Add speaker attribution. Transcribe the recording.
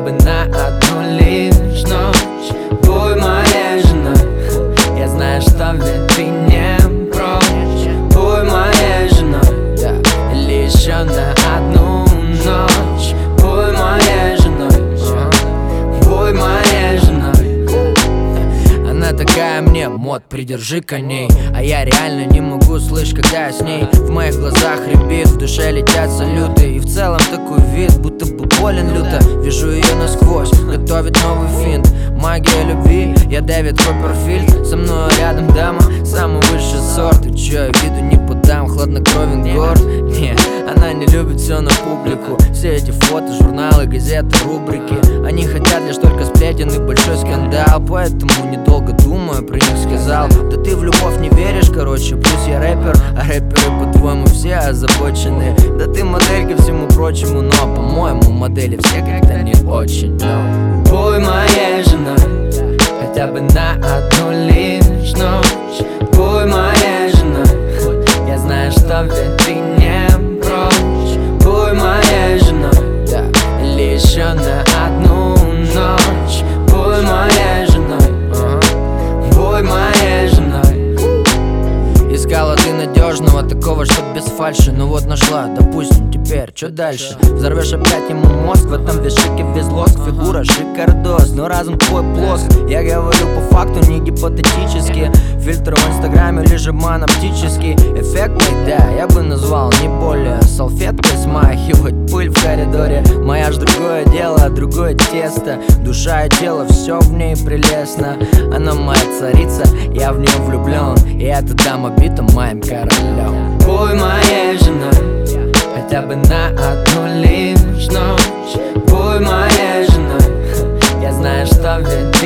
Speaker 1: бы на одну лишь ночь. Будь моей женой, я знаю, что ведь ты не прочь. Будь моей женой, да, или еще на одну ночь. Будь моей женой, будь моей женой. Она такая мне: мод, придержи коней. А я реально не могу слышать, когда я с ней. В моих глазах рябит, в душе летят салюты. И в целом такой вид, будто бы болен люто. Вижу ее насквозь, готовит новый финт. Магия любви, я Дэвид Копперфильд. Со мной рядом дама, самый высший сорт. И чё, я виду не подам, хладнокровен горд. Не, она не любит все на публику. Все эти фото, журналы, газеты, рубрики. Они хотят лишь только сплетен и большой скандал. Поэтому недолго думаю, про них сказал: да ты в любовь не веришь, короче, плюс я рэпер. А рэперы, по-твоему, все озабочены. Да ты модель ко всему прочему, но, по-моему, модели все как-то не очень. Будь моей женой, хотя бы на одну лишь ночь. Будь моей женой, я знаю, что ведь ты не прочь. Будь моей женой, да, или еще на одну ночь. Будь моей женой, будь моей женой. Искала ты надежного, такого, что без фальши. Ну вот нашла, допустим, теперь чё дальше? Взорвешь опять ему мозг, в этом весь шик и весь лоск. Фигура шикардос, но разум твой плоск. Я говорю по факту, не гипотетически. Фильтр в инстаграме лишь обман оптический. Эффектный, да, я бы назвал не более. Салфеткой смахивать пыль в коридоре. Моя ж другое дело, другое тесто. Душа и тело, все в ней прелестно. Она моя царица, я в нее влюблен. И эта дама бита моим королем. Будь моей женой, хотя бы на одну лишь ночь. Будь моей женой, я знаю, что ведь